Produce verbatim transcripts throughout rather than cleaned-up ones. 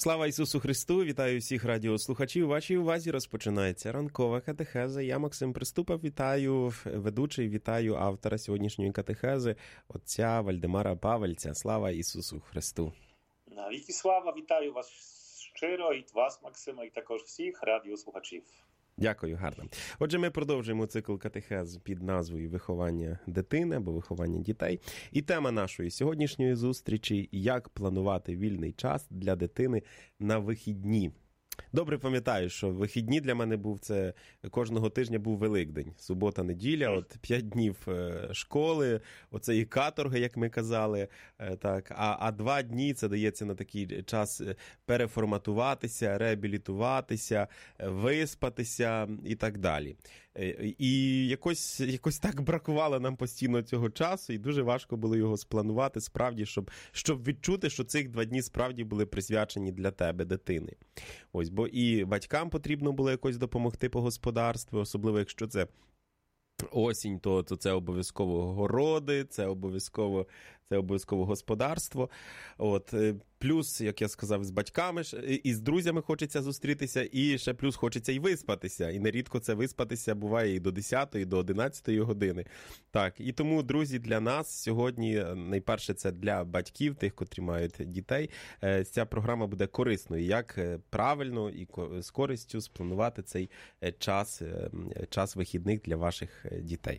Слава Ісусу Христу! Вітаю всіх радіослухачів. У вашій увазі розпочинається ранкова катехеза. Я, Максим Приступов, вітаю ведучий, вітаю автора сьогоднішньої катехези, отця Вальдемара Павельця. Слава Ісусу Христу! Навіки слава! Вітаю вас щиро, і вас, Максима, і також всіх радіослухачів. Дякую, гарно. Отже, ми продовжуємо цикл катехез під назвою «Виховання дитини» або «Виховання дітей». І тема нашої сьогоднішньої зустрічі – «Як планувати вільний час для дитини на вихідні». Добре пам'ятаю, що вихідні для мене був це, кожного тижня був Великдень. Субота, неділя, от п'ять днів школи, оце і каторга, як ми казали, так, а, а два дні це дається на такий час переформатуватися, реабілітуватися, виспатися і так далі. І якось, якось так бракувало нам постійно цього часу, і дуже важко було його спланувати, справді, щоб, щоб відчути, що цих два дні справді були присвячені для тебе, дитини. Ось, бо і батькам потрібно було якось допомогти по господарству, особливо якщо це осінь, то, то це обов'язково городи, це обов'язково, це обов'язково господарство. От, плюс, як я сказав, з батьками і з друзями хочеться зустрітися, і ще плюс хочеться і виспатися. І нерідко це виспатися буває і до десятої, і до одинадцятої години. Так, і тому, друзі, для нас сьогодні, найперше, це для батьків, тих, котрі мають дітей, ця програма буде корисною. Як правильно і з користю спланувати цей час, час вихідних для ваших дітей.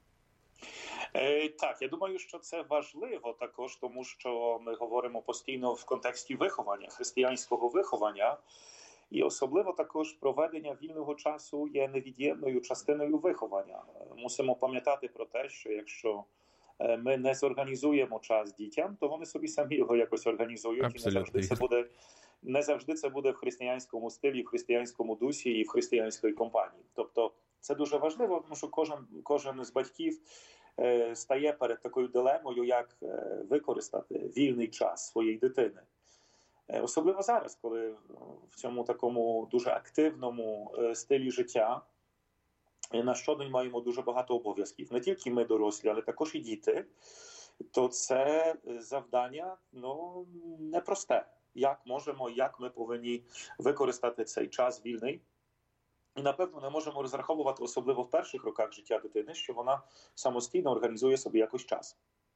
Так, я думаю, що це важливо також, тому що ми говоримо постійно в контексті виховання, християнського виховання, і особливо також проведення вільного часу є невід'ємною частиною виховання. Мусимо пам'ятати про те, що якщо ми не зорганізуємо час дітям, то вони собі самі його якось організують. Абсолютно. І не завжди це буде, не завжди це буде в християнському стилі, в християнському дусі і в християнської компанії. Тобто це дуже важливо, тому що кожен, кожен з батьків е, стає перед такою дилемою, як е, використати вільний час своєї дитини. Е, особливо зараз, коли в цьому такому дуже активному е, стилі життя е, на щодень маємо дуже багато обов'язків. Не тільки ми дорослі, але також і діти. То це завдання, ну, непросте. Як можемо, як ми повинні використати цей час вільний. І, напевно, не можемо розраховувати, особливо в перших роках життя дитини, що вона самостійно організує собі якось час.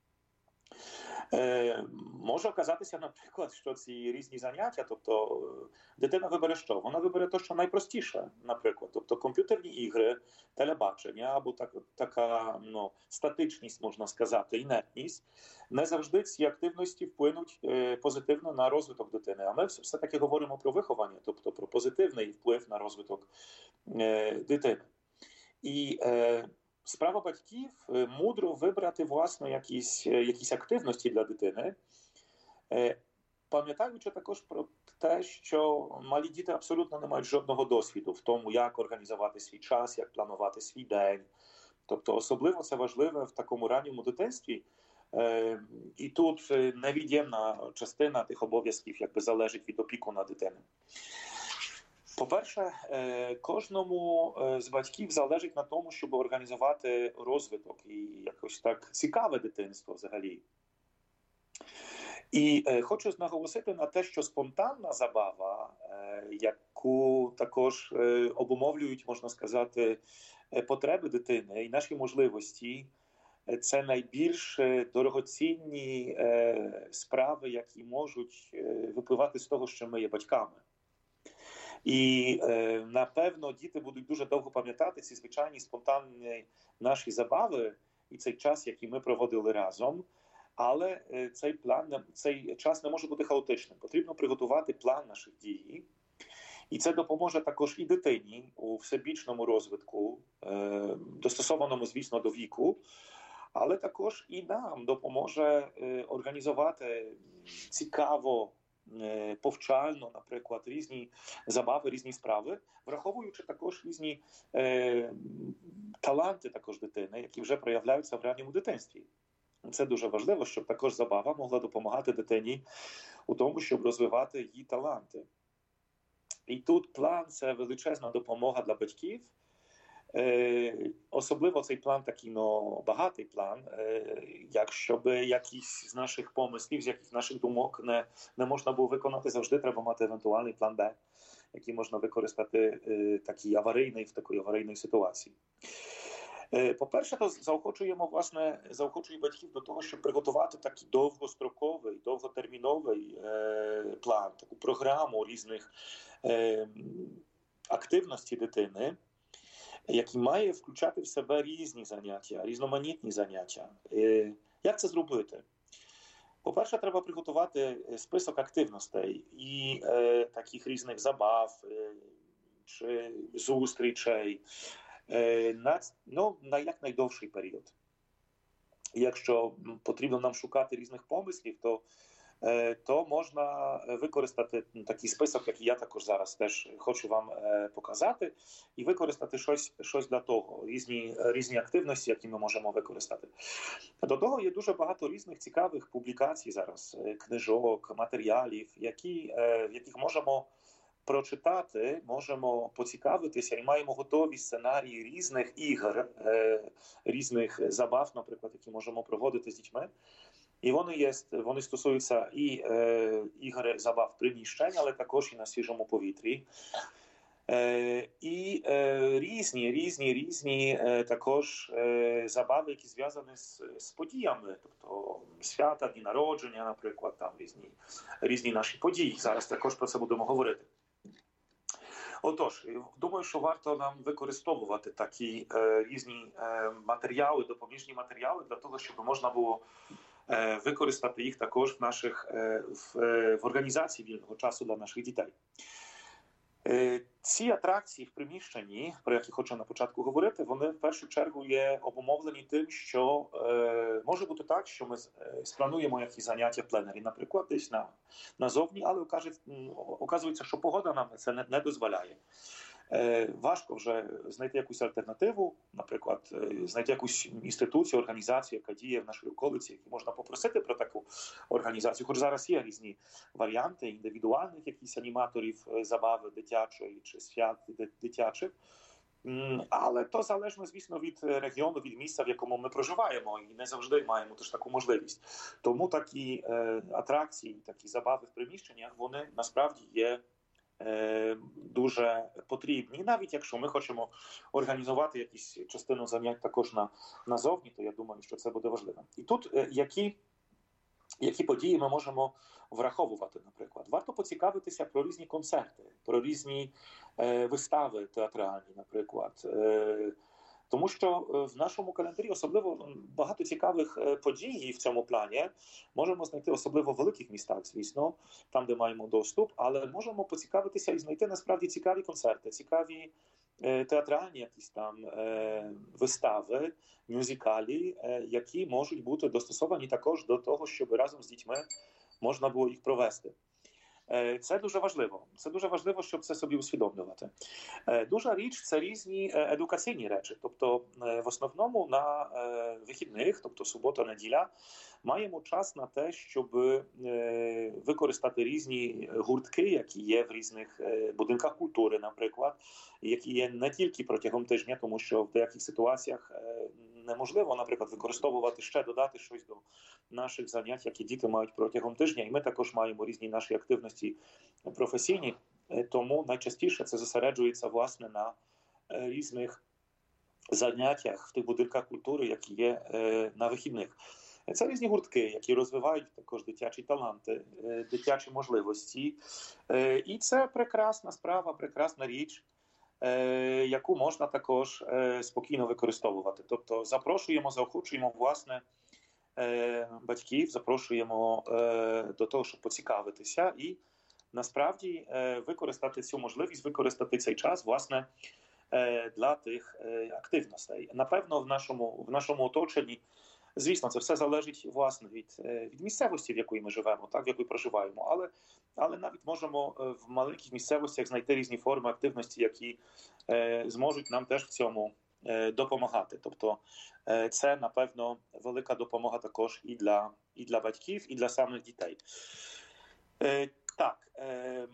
Е, може оказатися, наприклад, що ці різні заняття, тобто дитина вибере що? Вона вибере те, що найпростіше, наприклад, тобто комп'ютерні ігри, телебачення, або так, така ну, статичність, можна сказати, інертність. Не завжди ці активності вплинуть е, позитивно на розвиток дитини. А ми все-таки говоримо про виховання, тобто про позитивний вплив на розвиток е, дитини. І е, справа батьків мудро вибрати, власне, якісь, якісь активності для дитини, пам'ятаючи також про те, що малі діти абсолютно не мають жодного досвіду в тому, як організувати свій час, як планувати свій день. Тобто особливо це важливо в такому ранньому дитинстві. І тут невід'ємна частина тих обов'язків якби залежить від опікуна дитини. По-перше, кожному з батьків залежить на тому, щоб організувати розвиток і якось так цікаве дитинство взагалі. І хочу наголосити на те, що спонтанна забава, яку також обумовлюють, можна сказати, потреби дитини і наші можливості, це найбільш дорогоцінні справи, які можуть випливати з того, що ми є батьками. І, е, напевно, діти будуть дуже довго пам'ятати ці звичайні спонтанні наші забави і цей час, який ми проводили разом. Але е, цей план, цей час не може бути хаотичним. Потрібно приготувати план наших дій. І це допоможе також і дитині у всебічному розвитку, е, достосованому, звісно, до віку. Але також і нам допоможе е, організувати цікаво, повчально, наприклад, різні забави, різні справи, враховуючи також різні е, таланти також дитини, які вже проявляються в ранньому дитинстві. Це дуже важливо, щоб також забава могла допомагати дитині у тому, щоб розвивати її таланти. І тут план – це величезна допомога для батьків, Особливо цей план такий, ну, багатий план, якщо би якийсь з наших помислів, з яких наших думок не, не можна було виконати, завжди треба мати евентуальний план Б, який можна використати такий аварійний, в такій аварійній ситуації. По-перше, то заохочуємо, власне, заохочуємо батьків до того, щоб приготувати такий довгостроковий, довготерміновий е, план, таку програму різних е, активностей дитини, який має включати в себе різні заняття, різноманітні заняття. Е, як це зробити? По-перше, треба приготувати список активностей і е, таких різних забав е, чи зустрічей, на, ну, на якнайдовший період. Якщо потрібно нам шукати різних помислів, то, то можна використати такий список, який я також зараз теж хочу вам показати, і використати щось, щось для того, різні, різні активності, які ми можемо використати. До того є дуже багато різних цікавих публікацій зараз, книжок, матеріалів, які, в яких можемо прочитати, можемо поцікавитися і маємо готові сценарії різних ігор, різних забав, наприклад, які можемо проводити з дітьми. І вони є, вони стосуються і е, ігор забав приміщень, але також і на свіжому повітрі. Е, і е, різні, різні, різні е, також е, забави, які зв'язані з, з подіями, тобто свята, дні народження, наприклад, там різні, різні наші події. Зараз також про це будемо говорити. Отож, думаю, що варто нам використовувати такі е, різні е, матеріали, допоміжні матеріали, для того, щоб можна було е, використати їх також в наших е, в, е, в організації вільного часу для наших дітей. Е, ці атракції в приміщенні, про які хочу на початку говорити, вони в першу чергу є обумовлені тим, що е, може бути так, що ми сплануємо якісь заняття в пленері, наприклад, десь на, назовні, але оказується, що погода нам це не, не дозволяє. Е, важко вже знайти якусь альтернативу, наприклад, знайти якусь інституцію, організацію, яка діє в нашій околиці, яку можна попросити про таку організацію. Хоч зараз є різні варіанти індивідуальних якісь аніматорів забави дитячої чи свят дитячих. Але то залежно, звісно, від регіону, від місця, в якому ми проживаємо, і не завжди маємо теж таку можливість. Тому такі е, атракції, такі забави в приміщеннях, вони насправді є е, дуже потрібні. І навіть якщо ми хочемо організувати якусь частину занять також на, назовні, то я думаю, що це буде важливо. І тут е, які Які події ми можемо враховувати, наприклад? Варто поцікавитися про різні концерти, про різні е, вистави театральні, наприклад. Е, тому що в нашому календарі особливо багато цікавих подій в цьому плані можемо знайти, особливо в великих містах, звісно, там, де маємо доступ, але можемо поцікавитися і знайти насправді цікаві концерти, цікаві театральні якісь там е, вистави, мюзикалі, е, які можуть бути достосовані також до того, щоб разом з дітьми можна було їх провести. Е, це дуже важливо. Це дуже важливо, щоб це собі усвідомлювати. Е, дуже річ – це різні едукаційні речі. Тобто, е, в основному на е, вихідних, тобто субота-неділя, маємо час на те, щоб е, використати різні гуртки, які є в різних е, будинках культури, наприклад, які є не тільки протягом тижня, тому що в деяких ситуаціях е, неможливо, наприклад, використовувати ще, додати щось до наших занять, які діти мають протягом тижня. І ми також маємо різні наші активності професійні, тому найчастіше це зосереджується, власне, на різних заняттях в тих будинках культури, які є на вихідних. Це різні гуртки, які розвивають також дитячі таланти, дитячі можливості. І це прекрасна справа, прекрасна річ, яку можна також спокійно використовувати. Тобто запрошуємо, заохочуємо, власне, батьків, запрошуємо до того, щоб поцікавитися і насправді використати цю можливість, використати цей час, власне, для тих активностей. Напевно, в нашому, в нашому оточенні, звісно, це все залежить, власне, від, від місцевості, в якій ми живемо, так, в якій проживаємо, але, але навіть можемо в маленьких місцевостях знайти різні форми активності, які е, зможуть нам теж в цьому е, допомагати. Тобто е, це, напевно, велика допомога також і для, і для батьків, і для самих дітей. Е, так, е,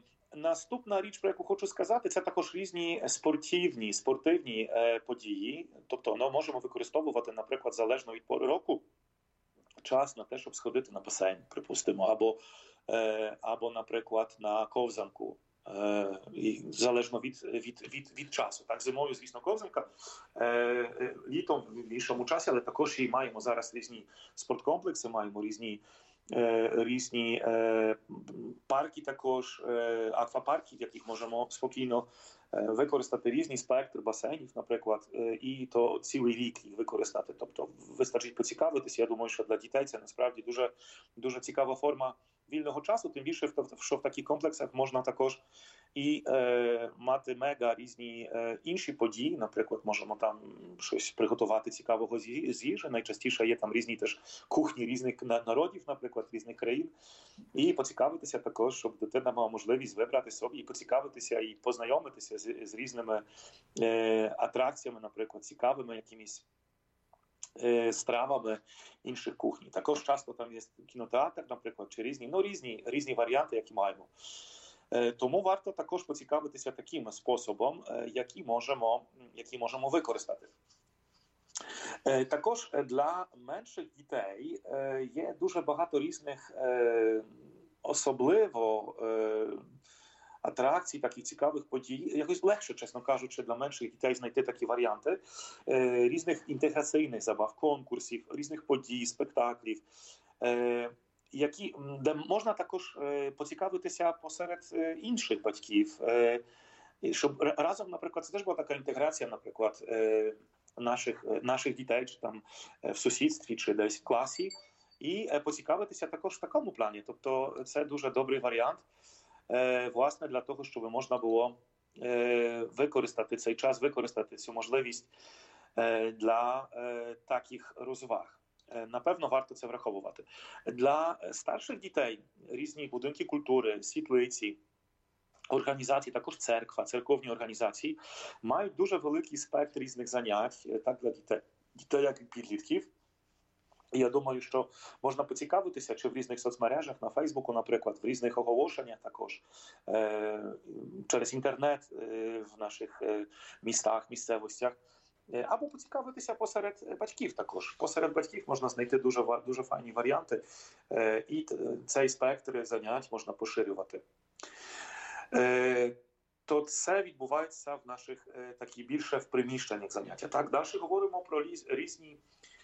наступна річ, про яку хочу сказати, це також різні спортивні, спортивні е, події. Тобто, ну, можемо використовувати, наприклад, залежно від пори року, час на те, щоб сходити на басейн, припустимо, або, е, або наприклад, на ковзанку. Е, і залежно від, від, від, від часу. Так, зимою, звісно, ковзанка, е, літом в іншому часі, але також і маємо зараз різні спорткомплекси, маємо різні різні е, парки також, е, аквапарки, в яких можемо спокійно е, використати різний спектр басейнів, наприклад, е, і то цілий рік їх використати. Тобто вистачить поцікавитися. Я думаю, що для дітей це насправді дуже, дуже цікава форма вільного часу, тим більше, що в таких комплексах можна також і е, мати мега різні е, інші події. Наприклад, можемо там щось приготувати цікавого з їжі. Найчастіше є там різні теж кухні різних народів, наприклад, різних країн. І поцікавитися також, щоб дитина мала можливість вибрати собі і поцікавитися, і познайомитися з, з різними е, атракціями, наприклад, цікавими якимись стравами інших кухні. Також часто там є кінотеатр, наприклад, чи різні, ну, різні, різні варіанти, які маємо. Тому варто також поцікавитися таким способом, який можемо, який можемо використати. Також для менших дітей є дуже багато різних, особливо атракцій, таких цікавих подій. Якось легше, чесно кажучи, для менших дітей знайти такі варіанти е, різних інтеграційних забав, конкурсів, різних подій, спектаклів, е, які, де можна також е, поцікавитися посеред е, інших батьків. Е, щоб разом, наприклад, це теж була така інтеграція, наприклад, е, наших, наших дітей, чи там в сусідстві, чи десь в класі, і е, поцікавитися також в такому плані. Тобто це дуже добрий варіант, власне, для того, щоб можна було використати цей час, використати цю можливість для таких розваг. Напевно, варто це враховувати. Для старших дітей різні будинки культури, світлиці, організації, також церква, церковні організації мають дуже великий спектр різних занять, так, для дітей, дітей, як і підлітків. Я думаю, що можна поцікавитися, чи в різних соцмережах, на Фейсбуку, наприклад, в різних оголошеннях також, е- через інтернет е- в наших е- містах, місцевостях, е- або поцікавитися посеред батьків також. Посеред батьків можна знайти дуже, дуже файні варіанти, е- і цей спектр занять можна поширювати. Е- то це відбувається в наших е- такі більше в приміщеннях заняття. Так, далі говоримо про різ- різні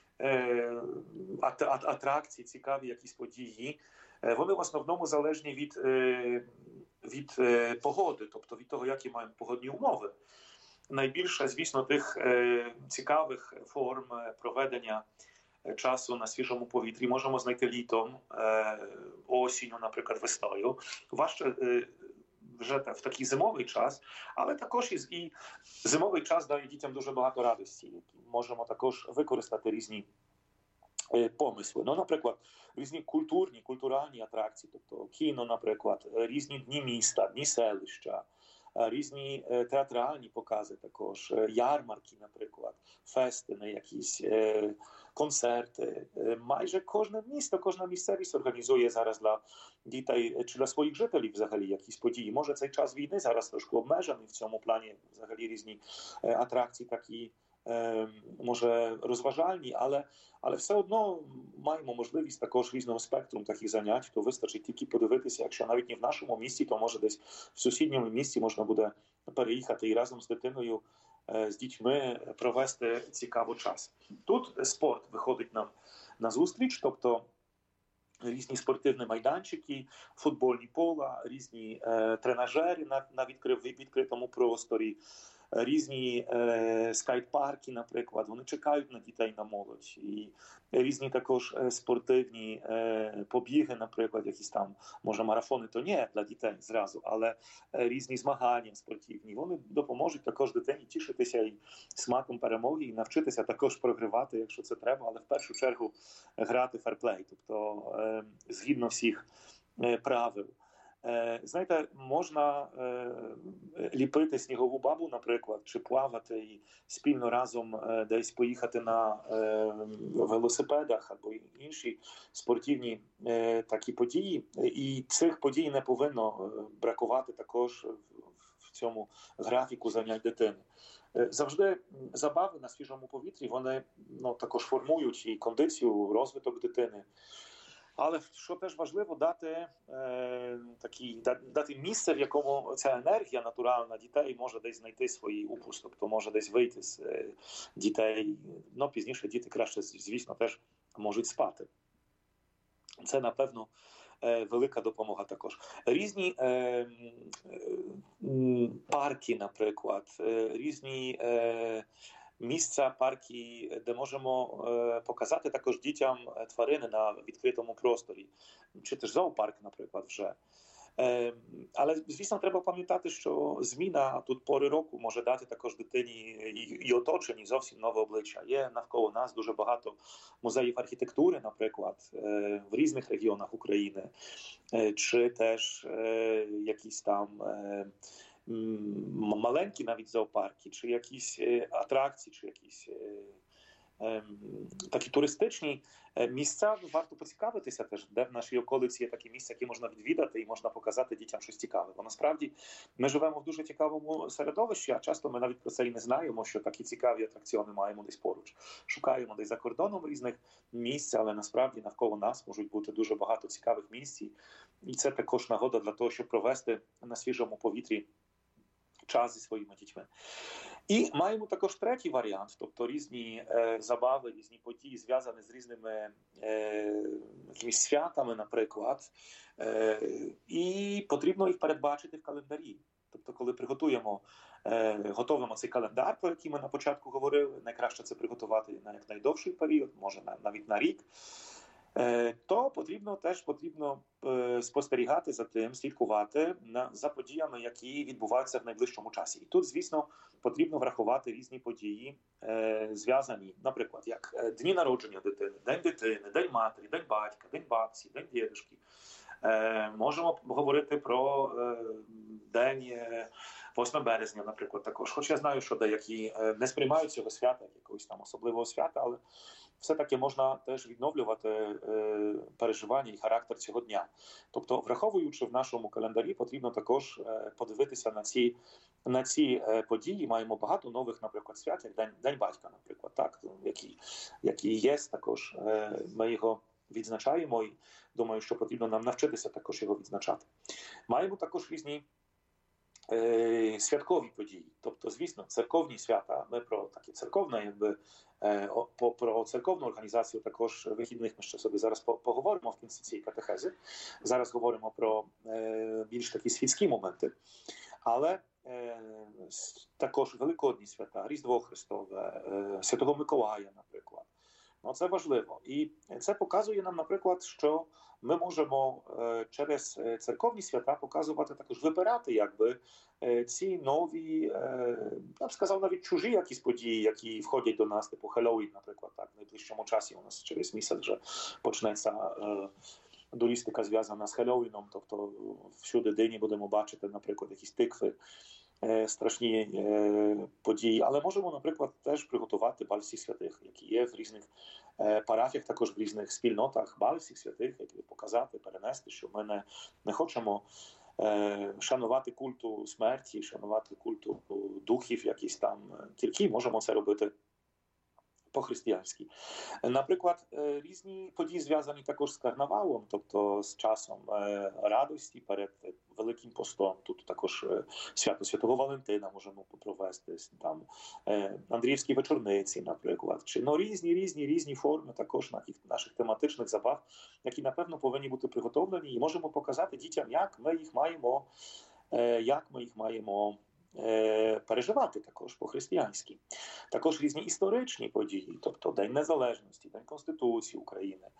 атракції, цікаві якісь події. Вони в основному залежні від, від погоди, тобто від того, які маємо погодні умови. Найбільше, звісно, тих цікавих форм проведення часу на свіжому повітрі можемо знайти літом, осінню, наприклад, весною. Важче вже в такий зимовий час, але також і, і зимовий час дає дітям дуже багато радості, які можемо також використати різні е, помисли. Ну, наприклад, різні культурні, культуральні атракції, тобто кіно, наприклад, різні дні міста, дні селища, різні е, театральні покази також, е, ярмарки, наприклад, фестини якісь, е, концерти. Е, майже кожне місто, кожна місцевість організує зараз для дітей чи для своїх жителів взагалі якісь події. Може, цей час війни зараз трошки обмежений в цьому плані, взагалі різні е, атракції такі, е, може, розважальні, але, але все одно маємо можливість також різного спектру таких занять, то вистачить тільки подивитися, якщо навіть не в нашому місті, то може десь в сусідньому місті можна буде переїхати і разом з дитиною, з дітьми провести цікавий час. Тут спорт виходить нам на зустріч, тобто різні спортивні майданчики, футбольні поля, різні е, тренажери на, на відкрив, відкритому просторі, різні е, скайт-парки, наприклад, вони чекають на дітей, на молодь. І різні також спортивні е, побіги, наприклад, якісь там, може, марафони, то не для дітей зразу, але різні змагання спортивні, вони допоможуть також дитині тішитися і смаком перемоги, і навчитися також програвати, якщо це треба, але в першу чергу грати ферплей, тобто е, згідно всіх е, правил. Знаєте, можна ліпити снігову бабу, наприклад, чи плавати і спільно разом десь поїхати на велосипедах або інші спортивні такі події. І цих подій не повинно бракувати також в цьому графіку занять дитини. Завжди забави на свіжому повітрі, вони ну, також формують і кондицію, розвиток дитини. Але що теж важливо, дати, е, такі, дати місце, в якому ця енергія натуральна дітей може десь знайти свій упуск, тобто може десь вийти з е, дітей. Ну, пізніше діти краще, звісно, теж можуть спати. Це, напевно, е, велика допомога також. Різні е, е, парки, наприклад, е, різні... Е, місця, парки, де можемо е, показати також дітям тварини на відкритому просторі. Чи теж зоопарк, наприклад, вже. Е, але, звісно, треба пам'ятати, що зміна тут пори року може дати також дитині і, і оточенні зовсім нове обличчя. Є навколо нас дуже багато музеїв архітектури, наприклад, е, в різних регіонах України, е, чи теж е, якісь там... Е, маленькі навіть зоопарки, чи якісь атракції, чи якісь е, такі туристичні місця, варто поцікавитися теж, де в нашій околиці є такі місця, які можна відвідати і можна показати дітям щось цікаве. Бо насправді ми живемо в дуже цікавому середовищі, а часто ми навіть про це і не знаємо, що такі цікаві атракціони маємо десь поруч. Шукаємо десь за кордоном різних місць, але насправді навколо нас можуть бути дуже багато цікавих місць. І це також нагода для того, щоб провести на свіжому повітрі час зі своїми дітьми. І маємо також третій варіант, тобто різні е, забави, різні події, зв'язані з різними е, якимись святами, наприклад. Е, і потрібно їх передбачити в календарі. Тобто, коли приготуємо, е, готовимо цей календар, про який ми на початку говорили, найкраще це приготувати на якнайдовший період, може навіть на рік, то потрібно теж потрібно спостерігати за тим, слідкувати за подіями, які відбуваються в найближчому часі. І тут, звісно, потрібно врахувати різні події, зв'язані, наприклад, як дні народження дитини, день дитини, день матері, день батька, день бабці, день дідушки. Можемо говорити про день восьмого березня, наприклад, також. Хоч я знаю, що деякі не сприймають цього свята, якогось там особливого свята, але все-таки можна теж відновлювати е, переживання і характер цього дня. Тобто, враховуючи в нашому календарі, потрібно також е, подивитися на ці, на ці е, події. Маємо багато нових, наприклад, свят, як День, День батька, наприклад, так, який, який є також. Е, ми його відзначаємо і думаю, що потрібно нам навчитися також його відзначати. Маємо також різні святкові події. Тобто, звісно, церковні свята, ми про такі церковне, якби про церковну організацію також вихідних ми ще собі зараз поговоримо в кінці цієї катехези. Зараз говоримо про більш такі світські моменти. Але також великодні свята, Різдво Христове, Святого Миколая, наприклад. Ну, це важливо. І це показує нам, наприклад, що ми можемо через церковні свята показувати, також вибирати якби ці нові, я б сказав, навіть чужі якісь події, які входять до нас, типу Хеллоуін, наприклад, так, в найближчому часі у нас через місяць вже почнеться туристика зв'язана з Хеллоуіном, тобто всюди дині будемо бачити, наприклад, якісь тикви, страшні події. Але можемо, наприклад, теж приготувати бал всіх святих, які є в різних парафіях, також в різних спільнотах. Бал всіх святих, якби показати, перенести, що ми не, не хочемо шанувати культу смерті, шанувати культу духів якісь там, тільки можемо це робити по-християнськи. Наприклад, різні події зв'язані також з карнавалом, тобто з часом радості перед Великим постом. Тут також свято Святого Валентина можемо провести, там Андріївські вечорниці, наприклад. Чи ну, різні, різні, різні форми також наших тематичних забав, які, напевно, повинні бути приготовлені, і можемо показати дітям, як ми їх маємо, як ми їх маємо переживати також по-християнськи. Також різні історичні події, тобто День Незалежності, День Конституції України,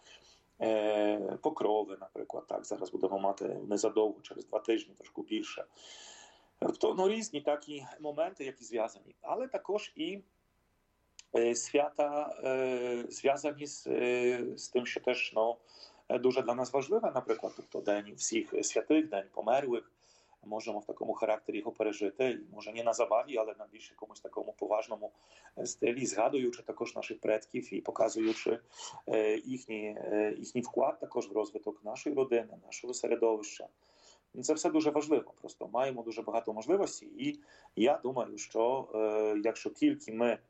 Покрови, наприклад, так, зараз будемо мати незадовго, через два тижні, трошки більше. Тобто, ну, різні такі моменти, які зв'язані. Але також і свята зв'язані з, з тим, що теж, ну, дуже для нас важливе, наприклад, тобто День всіх святих, День померлих. Можемо в такому характері його пережити, може не на забаві, але на більш якомусь такому поважному стилі, згадуючи також наших предків і показуючи їхній, їхній вклад також в розвиток нашої родини, нашого середовища. Це все дуже важливо, просто маємо дуже багато можливостей, і я думаю, що якщо тільки ми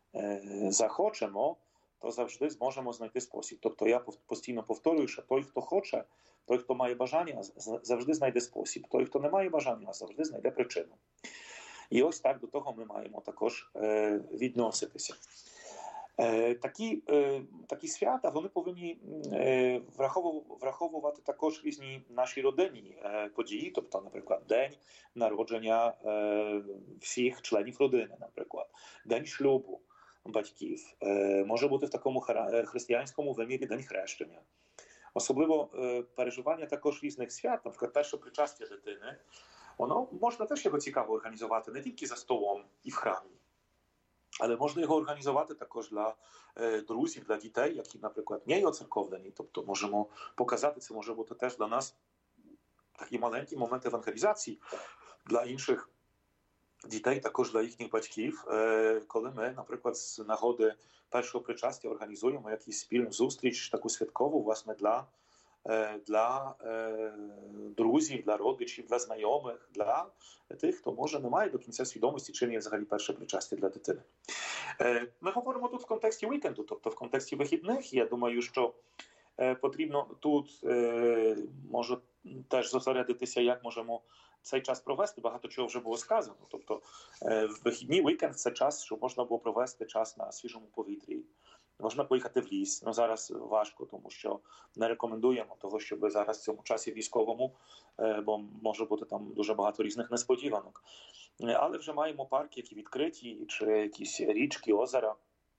захочемо, то завжди зможемо знайти спосіб. Тобто я постійно повторюю, що той, хто хоче, той, хто має бажання, завжди знайде спосіб. Той, хто не має бажання, завжди знайде причину. І ось так до того ми маємо також е, відноситися. Е, такі, е, такі свята, вони повинні е, враховувати також різні наші родинні е, події, тобто, наприклад, день народження е, всіх членів родини, наприклад, день шлюбу батьків, е, може бути в такому християнському вимірі день хрещення. Особливо е, переживання також різних свят, наприклад, перше причастя дитини, воно можна теж його цікаво організувати не тільки за столом і в храмі, але можна його організувати також для е, друзів, для дітей, які, наприклад, не є оцерковлені. Тобто можемо показати, це може бути теж для нас такий маленький момент евангелізації для інших дітей, також для їхніх батьків, е, коли ми, наприклад, з нагоди першого причастя організуємо якусь спільну зустріч, таку святкову, власне, для, е, для е, друзів, для родичів, для знайомих, для тих, хто, може, не має до кінця свідомості, чим є взагалі перше причастя для дитини. Е, ми говоримо тут в контексті вікенду, тобто в контексті вихідних. Я думаю, що е, потрібно тут, е, може, теж зосередитися, як можемо цей час провести. Багато чого вже було сказано. Тобто в вихідні, вікенд – це час, щоб можна було провести час на свіжому повітрі. Можна поїхати в ліс. Ну, зараз важко, тому що не рекомендуємо того, щоб зараз в цьому часі військовому, бо може бути там дуже багато різних несподіванок. Але вже маємо парки, які відкриті, чи якісь річки, озера.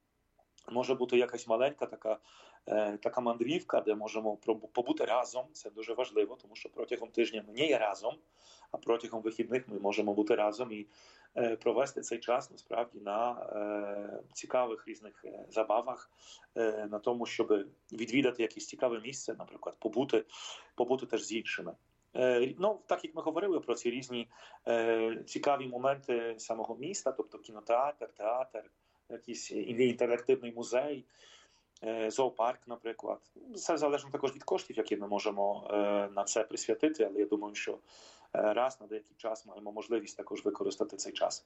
Може бути якась маленька така, така мандрівка, де можемо побути разом. Це дуже важливо, тому що протягом тижня ми не є разом, а протягом вихідних ми можемо бути разом і провести цей час насправді на цікавих різних забавах, на тому, щоб відвідати якесь цікаве місце, наприклад, побути, побути теж з іншими. Ну, так як ми говорили про ці різні цікаві моменти самого міста, тобто кінотеатр, театр, якийсь інтерактивний музей, зоопарк, наприклад. Це залежно також від коштів, які ми можемо на це присвятити, але я думаю, що раз на деякий час маємо можливість також використати цей час.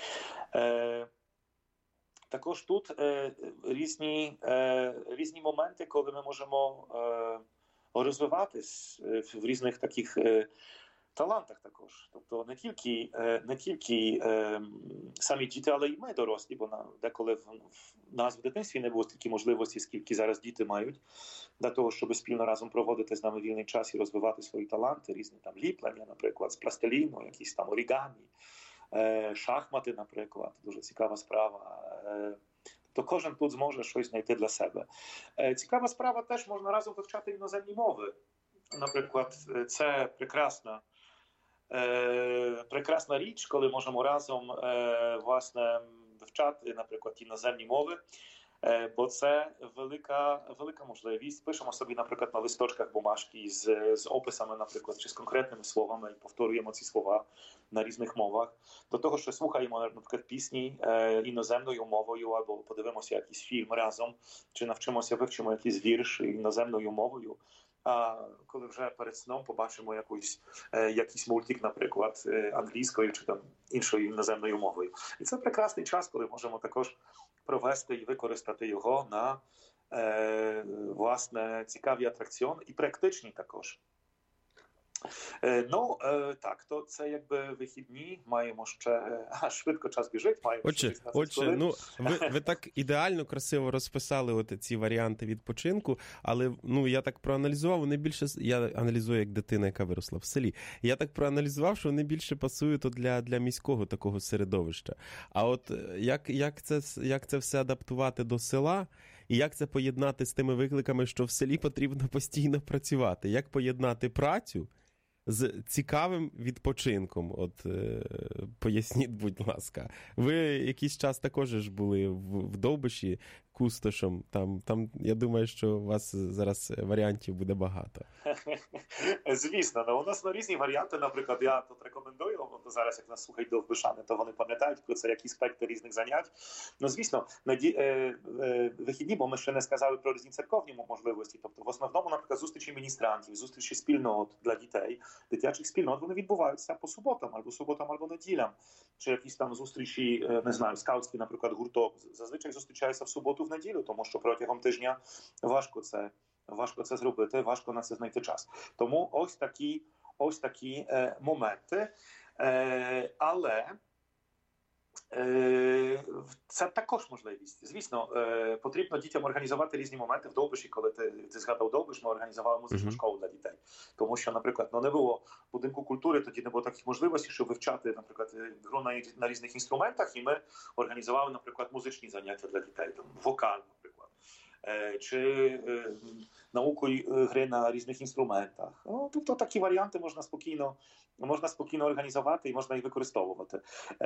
Також тут різні, різні моменти, коли ми можемо розвиватись в різних таких талантах також. Тобто не тільки, не тільки е, самі діти, але й ми дорослі, бо на, деколи в, в нас в дитинстві не було стільки можливостей, скільки зараз діти мають, для того, щоб спільно разом проводити з нами вільний час і розвивати свої таланти, різні там ліплення, наприклад, з пластиліну, якісь там орігамі, е, шахмати, наприклад, дуже цікава справа. Е, то кожен тут зможе щось знайти для себе. Е, цікава справа теж, можна разом вивчати іноземні мови. Наприклад, це прекрасна Е, прекрасна річ, коли можемо разом е, власне вивчати, наприклад, іноземні мови, е, бо це велика, велика можливість. Пишемо собі, наприклад, на листочках бумажки з, з описами, наприклад, чи з конкретними словами, і повторюємо ці слова на різних мовах. До того, що слухаємо, наприклад, пісні е, іноземною мовою, або подивимося якийсь фільм разом, чи навчимося, вивчимо якийсь вірш іноземною мовою. А коли вже перед сном побачимо якусь, е, якийсь мультик, наприклад, е, англійською чи там іншою іноземною мовою. І це прекрасний час, коли можемо також провести і використати його на, е, власне, цікаві атракціони і практичні також. Е, ну, е, так, то це якби вихідні, маємо ще, а, швидко час біжить, маємо отже, ще отже, ну, ви, ви так ідеально, красиво розписали от ці варіанти відпочинку, але, ну, я так проаналізував, вони більше, я аналізую як дитина, яка виросла в селі, я так проаналізував, що вони більше пасують для, для міського такого середовища. А от як, як, це, як це все адаптувати до села, і як це поєднати з тими викликами, що в селі потрібно постійно працювати? Як поєднати працю з цікавим відпочинком. От е, поясніть, будь ласка. Ви якийсь час також ж були в, в Довбиші кустошом. Там, там, я думаю, що у вас зараз варіантів буде багато. Звісно, ну, у нас ну, різні варіанти. Наприклад, я тут рекомендую, от зараз, як нас слухають довбишани, то вони пам'ятають про це, який спектр різних занять. Ну, звісно, наді... е, е, вихідні, бо ми ще не сказали про різні церковні можливості. Тобто, в основному, наприклад, зустрічі міністрантів, зустрічі спільнот для дітей, дитячих спільнот, вони відбуваються по суботам, або суботам, або неділям. Чи якісь там зустрічі, не знаю, скаутські, наприклад, гурток, зазвичай зустрічаються в суботу, в неділю, тому що протягом тижня важко це Важко це зробити, важко на це знайти час. Тому ось такі, ось такі е, моменти. Е, але е, це також можливість. Звісно, е, потрібно дітям організувати різні моменти в Довбиші. Коли ти, ти згадав Довбиш, ми організували музичну mm-hmm. школу для дітей. Тому що, наприклад, ну, не було будинку культури, тоді не було таких можливостей, щоб вивчати, наприклад, гру на, на різних інструментах. І ми організували, наприклад, музичні заняття для дітей, там, вокал, наприклад. Чи е, науку гри на різних інструментах. Ну, тобто такі варіанти можна спокійно, можна спокійно організувати і можна їх використовувати.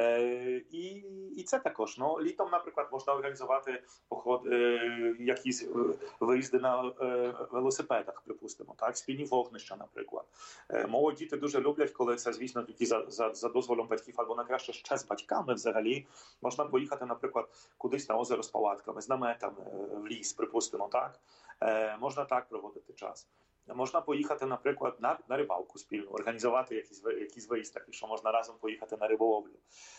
Е, і, і це також. Ну, літом, наприклад, можна організувати поход, е, якісь виїзди на е, велосипедах, припустимо, так, спільні вогнища, наприклад. Е, молоді діти дуже люблять, коли це, звісно, тільки за, за, за дозволом батьків, або найкраще ще з батьками взагалі. Можна поїхати, наприклад, кудись на озеро з палатками, з наметами, в ліс, припустимо, так. Е, можна так проводити час. Можна поїхати, наприклад, на, на рибалку спільно, організувати якийсь, якийсь виїзд такий, що можна разом поїхати на риболовлю.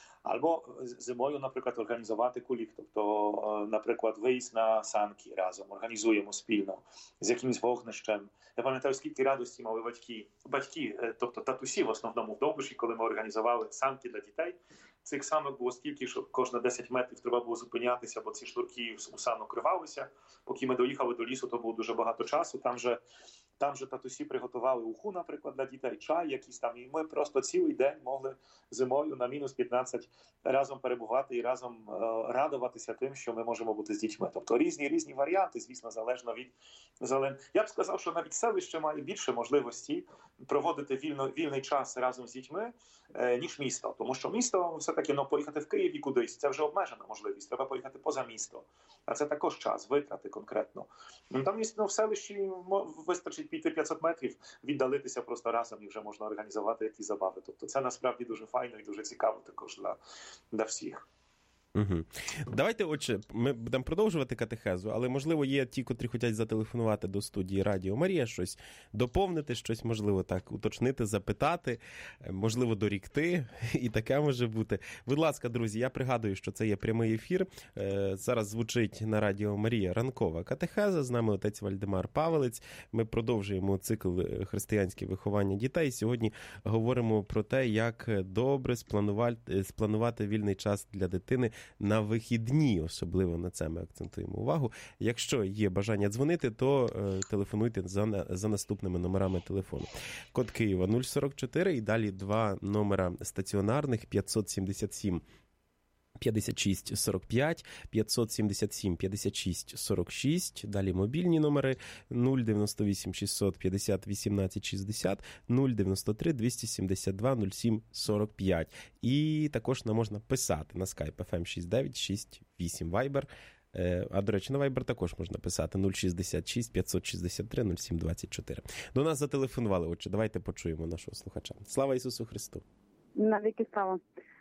Або зимою, наприклад, організувати кулік, тобто, наприклад, виїзд на санки разом, організуємо спільно, з якимось вогнищем. Я пам'ятаю, скільки радості мали батьки, батьки, тобто татусі в основному в Довбиші, коли ми організували санки для дітей. Цих самок було стільки, що кожні десять метрів треба було зупинятися, бо ці шнурки у санок рвалися. Поки ми доїхали до лісу, то було дуже багато часу. Там же Там же татусі приготували уху, наприклад, для дітей, чай якийсь там. І ми просто цілий день могли зимою на мінус п'ятнадцять разом перебувати і разом е, радуватися тим, що ми можемо бути з дітьми. Тобто різні різні варіанти, звісно, залежно від зелен. Я б сказав, що навіть селище має більше можливості проводити вільно, вільний час разом з дітьми, е, ніж місто. Тому що місто все-таки, ну, поїхати в Київ і кудись, це вже обмежена можливість. Треба поїхати поза місто. А це також час, витрати конкретно. Там, ну, в селищі вистачить піти п'ятсот метрів, віддалитися просто разом і вже можна організувати якісь забави. Тобто це насправді дуже файно і дуже цікаво також для, для всіх. Угу. Давайте, отже, ми будемо продовжувати катехезу, але, можливо, є ті, котрі хочуть зателефонувати до студії Радіо Марія, щось доповнити, щось, можливо, так, уточнити, запитати, можливо, дорікти, і таке може бути. Будь ласка, друзі, я пригадую, що це є прямий ефір. Зараз звучить на Радіо Марія ранкова катехеза, з нами отець Вальдемар Павелець. Ми продовжуємо цикл християнське виховання дітей. Сьогодні говоримо про те, як добре спланувати, спланувати вільний час для дитини на вихідні, особливо на це ми акцентуємо увагу. Якщо є бажання дзвонити, то е, телефонуйте за, за наступними номерами телефону. Код Києва нуль сорок чотири і далі два номера стаціонарних п'ятсот сімдесят сім п'ятдесят шість сорок п'ять, п'ятсот сімдесят сім п'ятдесят шість сорок шість, далі мобільні номери нуль дев'яносто вісім шістсот п'ятдесят вісімнадцять шістдесят, нуль дев'яносто три двісті сімдесят два нуль сім сорок п'ять. І також нам можна писати на Skype еф ем шість дев'ять шість вісім Viber. А, до речі, на Viber також можна писати нуль шістдесят шість п'ятсот шістдесят три нуль сім двадцять чотири. До нас зателефонували, отже, давайте почуємо нашого слухача. Слава Ісусу Христу! Навіки слава!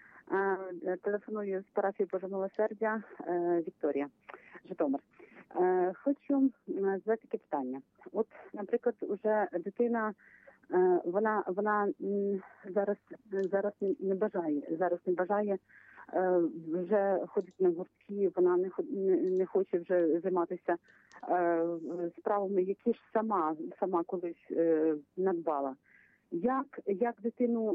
Телефоную з парафії Божого Милосердя, Вікторія, Житомир. Хочу задати таке питання. От, наприклад, уже дитина, вона, вона зараз, зараз не бажає, зараз не бажає, вже ходить на гуртки, вона не, не хоче вже займатися справами, які ж сама, сама колись надбала. Як, як дитину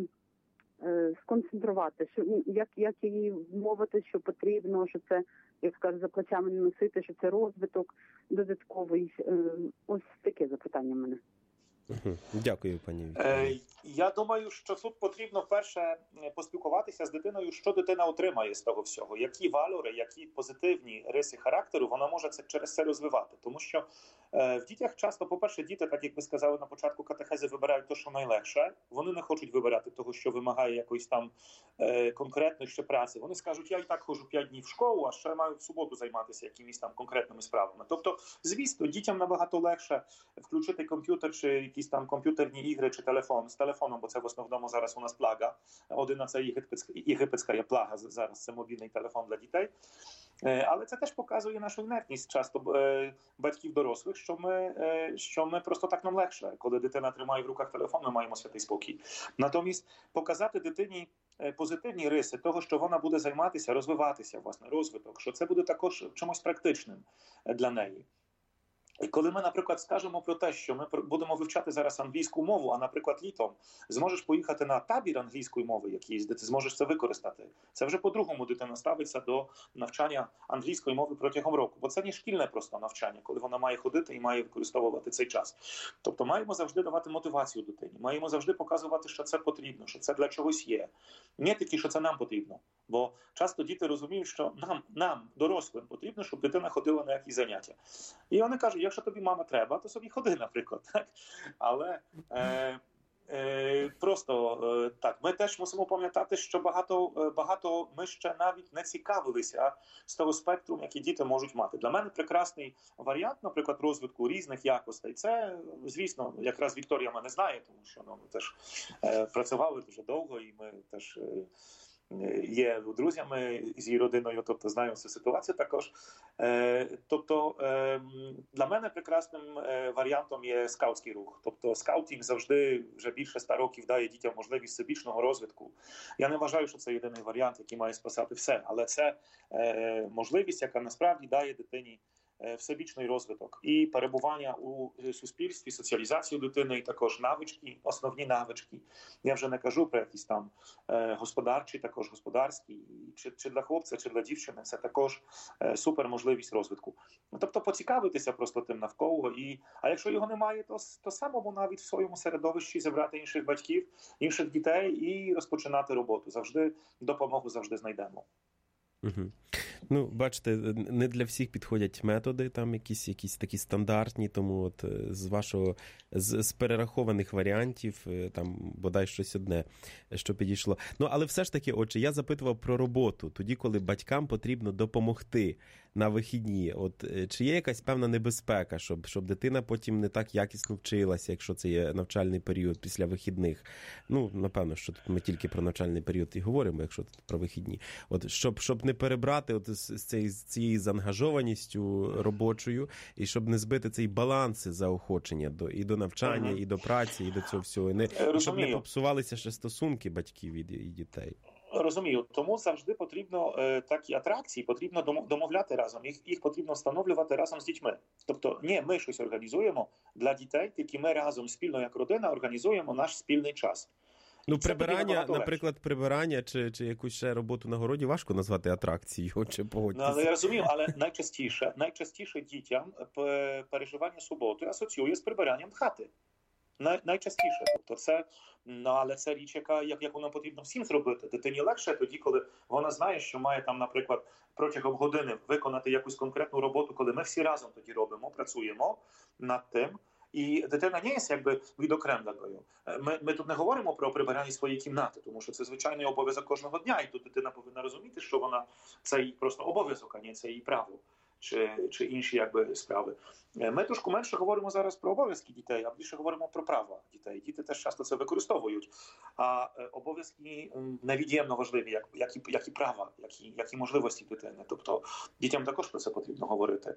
сконцентрувати, що як, як її мовити, що потрібно, що це, як скажу, за плечами не носити, що це розвиток додатковий. Ось таке запитання в мене. Дякую, пані Вікторія. Я думаю, що тут потрібно перше поспілкуватися з дитиною, що дитина отримає з того всього, які валори, які позитивні риси характеру вона може це через це розвивати. Тому що В дітях часто, по-перше, діти, так як ви сказали на початку катехези, вибирають те, що найлегше. Вони не хочуть вибирати того, що вимагає якоїсь там е, конкретної ще праці. Вони скажуть, я і так ходжу п'ять днів в школу, а ще маю в суботу займатися якимись там конкретними справами. Тобто, звісно, дітям набагато легше включити комп'ютер чи якісь там комп'ютерні ігри чи телефон з телефоном, бо це в основному зараз у нас плага. Один це єгипетська, єгипетська є плага зараз, це мобільний телефон для дітей. Але це теж показує нашу інертність часто батьків дорослих, що ми, що ми просто так нам легше. Коли дитина тримає в руках телефон, ми маємо святий спокій. Натомість показати дитині позитивні риси того, що вона буде займатися, розвиватися, власне, розвиток, що це буде також чимось практичним для неї. І коли ми, наприклад, скажемо про те, що ми будемо вивчати зараз англійську мову, а, наприклад, літом зможеш поїхати на табір англійської мови якийсь, де ти зможеш це використати, це вже по-другому дитина ставиться до навчання англійської мови протягом року. Бо це не шкільне просто навчання, коли вона має ходити і має використовувати цей час. Тобто маємо завжди давати мотивацію дитині, маємо завжди показувати, що це потрібно, що це для чогось є. Не тільки, що це нам потрібно. Бо часто діти розуміють, що нам, нам дорослим, потрібно, щоб дитина ходила на якісь заняття. І вони кажуть, якщо тобі мама треба, то собі ходи, наприклад. Так? Але е, е, просто е, так, ми теж мусимо пам'ятати, що багато, е, багато ми ще навіть не цікавилися з того спектру, який діти можуть мати. Для мене прекрасний варіант, наприклад, розвитку різних якостей. Це, звісно, якраз Вікторія мене знає, тому що ну, ми теж е, працювали дуже довго, і ми теж... Е, є друзями з її родиною, тобто знаємо цю ситуацію також. Тобто для мене прекрасним варіантом є скаутський рух. Тобто скаутинг завжди вже більше ста років дає дітям можливість всебічного розвитку. Я не вважаю, що це єдиний варіант, який має спасати все, але це можливість, яка насправді дає дитині всебічний розвиток і перебування у суспільстві, соціалізацію дитини, і також навички, основні навички. Я вже не кажу про якісь там е, господарчі, також господарські, чи, чи для хлопця, чи для дівчини. Це також е, супер можливість розвитку. Тобто поцікавитися просто тим навколо. І, а якщо його немає, то, то самому навіть в своєму середовищі зібрати інших батьків, інших дітей і розпочинати роботу. Завжди допомогу завжди знайдемо. Угу. Ну, бачите, не для всіх підходять методи, там якісь, якісь такі стандартні, тому от з вашого, з, з перерахованих варіантів, там бодай щось одне, що підійшло. Ну, але все ж таки, отже, я запитував про роботу, тоді, коли батькам потрібно допомогти на вихідні. От чи є якась певна небезпека, щоб, щоб дитина потім не так якісно вчилася, якщо це є навчальний період після вихідних? Ну, напевно, що тут ми тільки про навчальний період і говоримо, якщо тут про вихідні. От щоб, щоб не перебрати от з цією, з цією заангажованістю робочою, і щоб не збити цей баланс заохочення до, і до навчання, і до праці, і до цього всього. І, не, і щоб не попсувалися ще стосунки батьків і, і дітей. Розумію, тому завжди потрібно е, такі атракції, потрібно домовляти разом, їх, їх потрібно встановлювати разом з дітьми. Тобто, не ми щось організуємо для дітей, тільки ми разом спільно, як родина, організуємо наш спільний час. Ну, прибирання, наприклад, прибирання чи, чи якусь ще роботу на городі важко назвати атракцією, чи погодьтеся. Ну, але я розумію, але найчастіше, найчастіше дітям переживання суботи асоціює з прибиранням хати. Най, найчастіше. Тобто це, ну, але це річ, яка, як, яку нам потрібно всім зробити. Дитині легше тоді, коли вона знає, що має там, наприклад, протягом години виконати якусь конкретну роботу, коли ми всі разом тоді робимо, працюємо над тим. І дитина не є якби відокремленою. Ми, ми тут не говоримо про прибирання своєї кімнати, тому що це звичайний обов'язок кожного дня, і тут дитина повинна розуміти, що вона це її просто обов'язок, а не це її право. Чи, чи інші якби справи. Ми трошки менше говоримо зараз про обов'язки дітей, а більше говоримо про права дітей. Діти теж часто це використовують. А обов'язки невід'ємно важливі, як, як, і, як і права, як і, як і можливості дитини. Тобто дітям також про це потрібно говорити.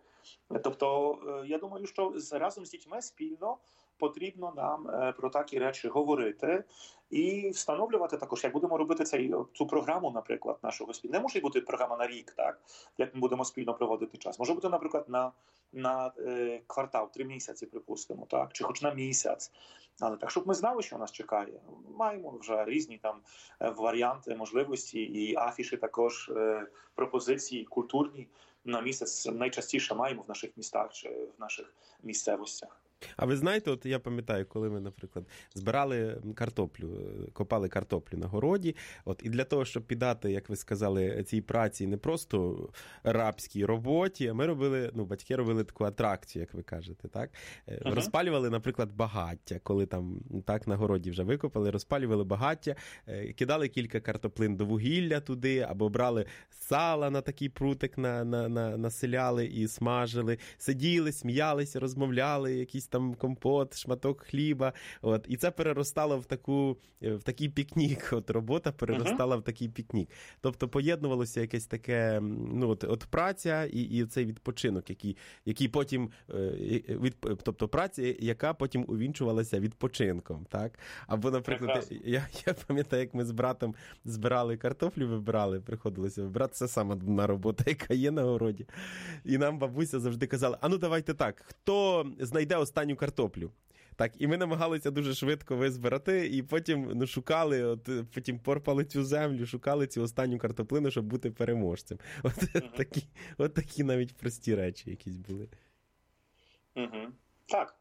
Тобто я думаю, що разом з дітьми спільно потрібно нам про такі речі говорити і встановлювати також, як будемо робити цей, цю програму, наприклад, нашого спільного. Не може бути програма на рік, так, як ми будемо спільно проводити час. Може бути, наприклад, на, на е, квартал, три місяці, припустимо, так, чи хоч на місяць. Але так, щоб ми знали, що нас чекає. Маємо вже різні там варіанти, можливості і афіші також, е, пропозиції культурні на місяць найчастіше маємо в наших містах чи в наших місцевостях. А ви знаєте, от я пам'ятаю, коли ми, наприклад, збирали картоплю, копали картоплю на городі, от, і для того, щоб піддати, як ви сказали, цій праці не просто рабській роботі, ми робили, ну, батьки робили таку атракцію, як ви кажете, так? Uh-huh. Розпалювали, наприклад, багаття, коли там, так, на городі вже викопали, розпалювали багаття, кидали кілька картоплин до вугілля туди, або брали сала на такий прутик, на, на, на, населяли і смажили, сиділи, сміялися, розмовляли, якісь там компот, шматок хліба. От. І це переростало в таку, в такий пікнік. От робота переростала uh-huh. в такий пікнік. Тобто поєднувалося якесь таке, ну, от, от праця і, і цей відпочинок, який, який потім, від, тобто праця, яка потім увінчувалася відпочинком, так? Або, наприклад, я, я пам'ятаю, як ми з братом збирали картоплю, вибирали, приходилося вибирати, це сама одна робота, яка є на городі. І нам бабуся завжди казала, а ну давайте так, хто знайде останню картоплю? Так, і ми намагалися дуже швидко визбирати, і потім ну, шукали, от, потім порпали цю землю, шукали цю останню картоплину, щоб бути переможцем. От, uh-huh. такі, от такі навіть прості речі якісь були. Uh-huh. Так.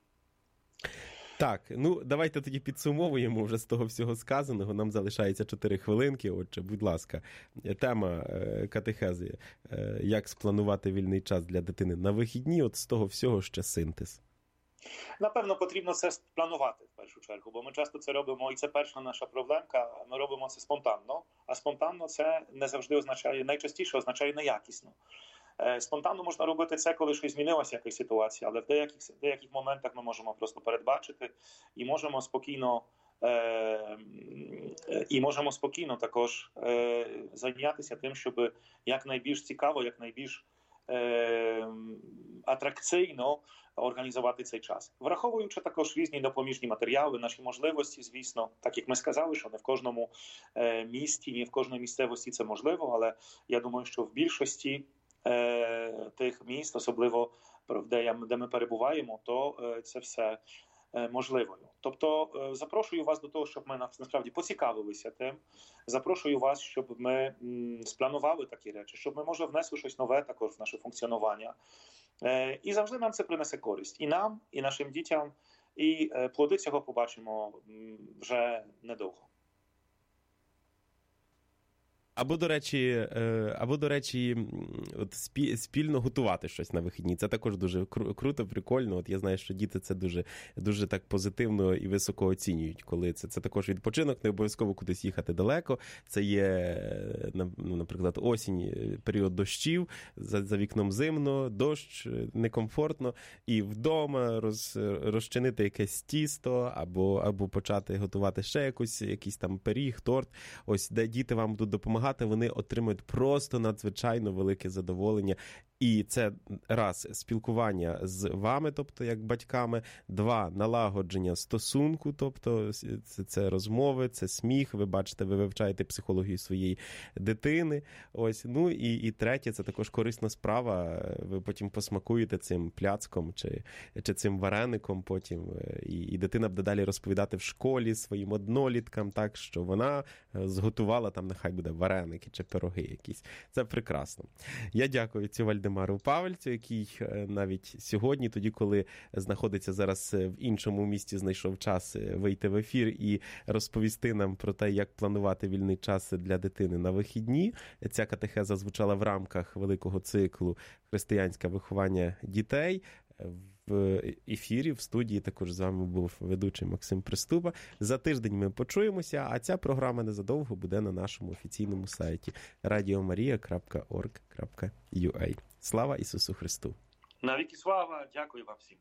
Так, ну давайте тоді підсумовуємо вже з того всього сказаного. Нам залишається чотири хвилинки. Отже, будь ласка, тема катехези, як спланувати вільний час для дитини на вихідні, от з того всього ще синтез. Напевно, потрібно це планувати в першу чергу, бо ми часто це робимо, і це перша наша проблемка, ми робимо це спонтанно, а спонтанно це не завжди означає, найчастіше означає неякісно. Спонтанно можна робити це, коли щось змінилася якась ситуація, але в деяких, в деяких моментах ми можемо просто передбачити і можемо спокійно е, і можемо спокійно також е, зайнятися тим, щоб якнайбільш цікаво, якнайбільш е, атракційно організувати цей час. Враховуючи також різні допоміжні матеріали, наші можливості, звісно, так як ми сказали, що не в кожному е, місті, ні в кожній місцевості це можливо, але я думаю, що в більшості тих міст, особливо де, де ми перебуваємо, то це все можливо. Тобто запрошую вас до того, щоб ми насправді поцікавилися тим, запрошую вас, щоб ми спланували такі речі, щоб ми, може, внесли щось нове також в наше функціонування. І завжди нам це принесе користь. І нам, і нашим дітям, і плоди цього побачимо вже недовго. Або, до речі, або, до речі, от спільно готувати щось на вихідні. Це також дуже кру- круто, прикольно. От я знаю, що діти це дуже, дуже так позитивно і високо оцінюють, коли це, це також відпочинок, не обов'язково кудись їхати далеко. Це є, ну, наприклад, осінь, період дощів, за, за вікном зимно, дощ, некомфортно, і вдома роз, розчинити якесь тісто, або, або почати готувати ще якусь, якийсь там пиріг, торт, ось де діти вам будуть допомагати, вони отримують просто надзвичайно велике задоволення. І це, раз, спілкування з вами, тобто як батьками, два, налагодження стосунку, тобто це, це розмови, це сміх, ви бачите, ви вивчаєте психологію своєї дитини, ось, ну і, і третє, це також корисна справа, ви потім посмакуєте цим пляцком чи, чи цим вареником потім, і, і дитина буде далі розповідати в школі своїм одноліткам, так, що вона зготувала там, нехай буде вареники чи пироги якісь. Це прекрасно. Я дякую цю Вальдемару Мару Павельцю, який навіть сьогодні, тоді, коли знаходиться зараз в іншому місті, знайшов час вийти в ефір і розповісти нам про те, як планувати вільний час для дитини на вихідні. Ця катехеза звучала в рамках великого циклу «Християнське виховання дітей». В ефірі, в студії також з вами був ведучий Максим Приступа. За тиждень ми почуємося, а ця програма незадовго буде на нашому офіційному сайті радіомарія крапка орг крапка ю а. Слава Ісусу Христу! Навіки слава! Дякую вам всім!